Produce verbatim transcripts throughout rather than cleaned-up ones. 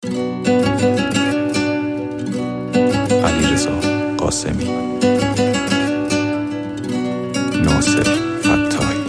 علیرضا قاسمی، ناصر فتاحی.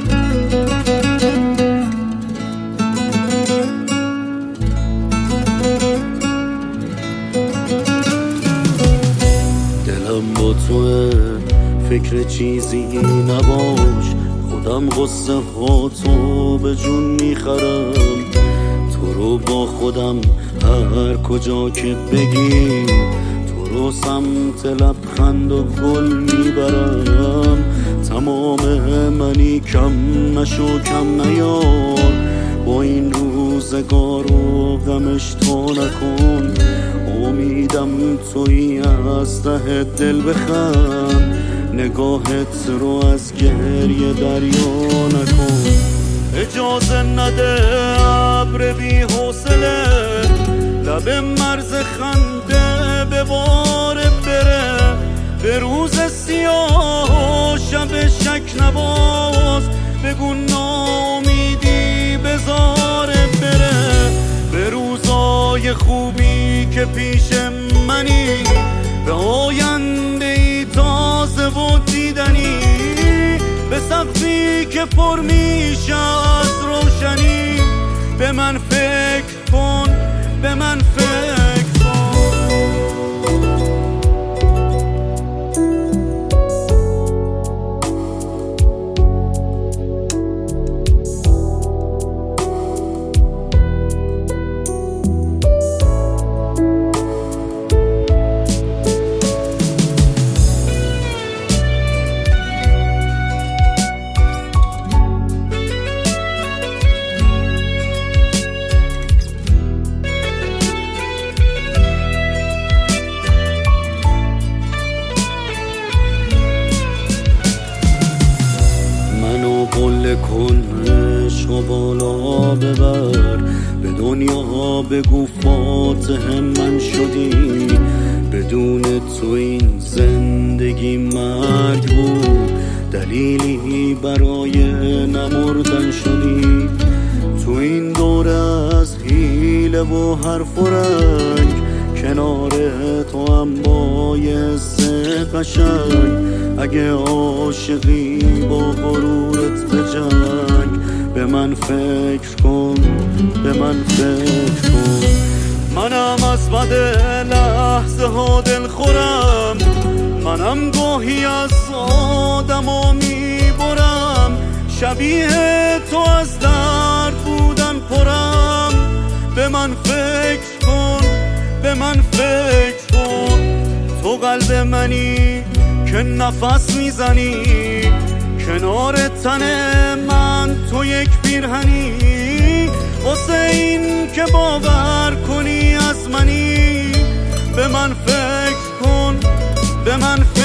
دلم با توه، فکر چیزی نباش، خودم غصه ها تو به جون میخرم. تو رو با خودم هر کجا که بگی، تو رو سمت لبخند و گل میبرم. تمام منی کم نشو کم نیار، با این روزگار و غمش تو نکن. امیدم تویی از ته دل بخند، نگاهت رو از گریه دریا نکن. اجازه نده ابر بی حوصله لب مرز خنده به باره بره. به روز سیاه و شب شک نباز، بگو ناامیدی بذاره بره. به روزای خوبی که پیش منی، به آینده ای تازه و دیدنی، به سقفی که پر میشه از روشنی. به من فکر کن، به من فکر کن. قله کنش و بالا ببر، به دنیا بگو فاتح من شدی. بدون تو این زندگی مرگ بود، دلیلی برای نمردن شدی. تو این دوره از حیله و حرف و رنگ، کنار تو هم با یه حس قشنگ. اگه عاشقی با غرورت به جنگ، به من فکر کن، به من فکر کن. منم از بد لحظه ها دل خورم، منم گاهی از آدم ها میبرم. شبیه تو از درد بودن پرم، به من فکر کن، به من فکر کن. تو قلب منی که نفس میزنی، کنار تن من تو یک پیرهنی. واسه این که باور کنی از منی، به من فکر کن، به من فکر